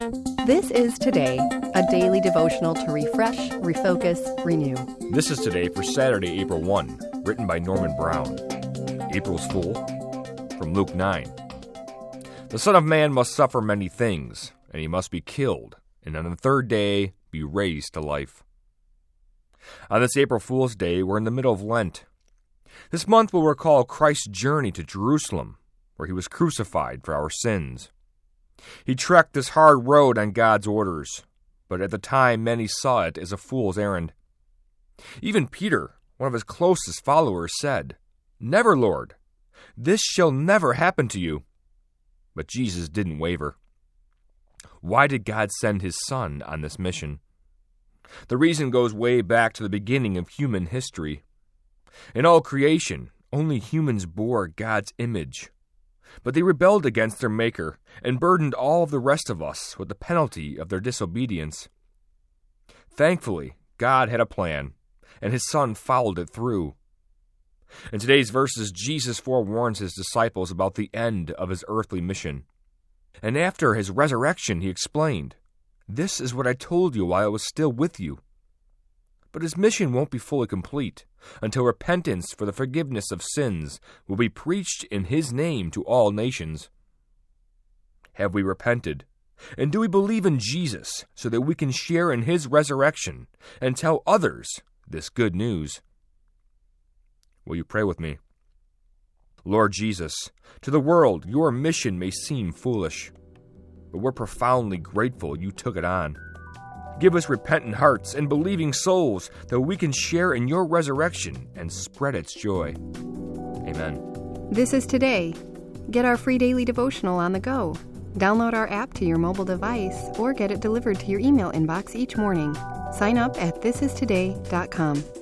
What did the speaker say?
This is Today, a daily devotional to refresh, refocus, renew. This is Today for Saturday, April 1, written by Norman Brown. April's Fool, from Luke 9. The Son of Man must suffer many things, and he must be killed, and on the third day be raised to life. On this April Fool's Day, we're in the middle of Lent. This month will recall Christ's journey to Jerusalem, where he was crucified for our sins. He trekked this hard road on God's orders, but at the time many saw it as a fool's errand. Even Peter, one of his closest followers, said, "Never, Lord, this shall never happen to you." But Jesus didn't waver. Why did God send his Son on this mission? The reason goes way back to the beginning of human history. In all creation, only humans bore God's image. But they rebelled against their Maker and burdened all of the rest of us with the penalty of their disobedience. Thankfully, God had a plan, and his Son followed it through. In today's verses, Jesus forewarns his disciples about the end of his earthly mission. And after his resurrection, he explained, "This is what I told you while I was still with you." But his mission won't be fully complete until repentance for the forgiveness of sins will be preached in his name to all nations. Have we repented? And do we believe in Jesus so that we can share in his resurrection and tell others this good news? Will you pray with me? Lord Jesus, to the world your mission may seem foolish, but we're profoundly grateful you took it on. Give us repentant hearts and believing souls that we can share in your resurrection and spread its joy. Amen. This is Today. Get our free daily devotional on the go. Download our app to your mobile device or get it delivered to your email inbox each morning. Sign up at thisistoday.com.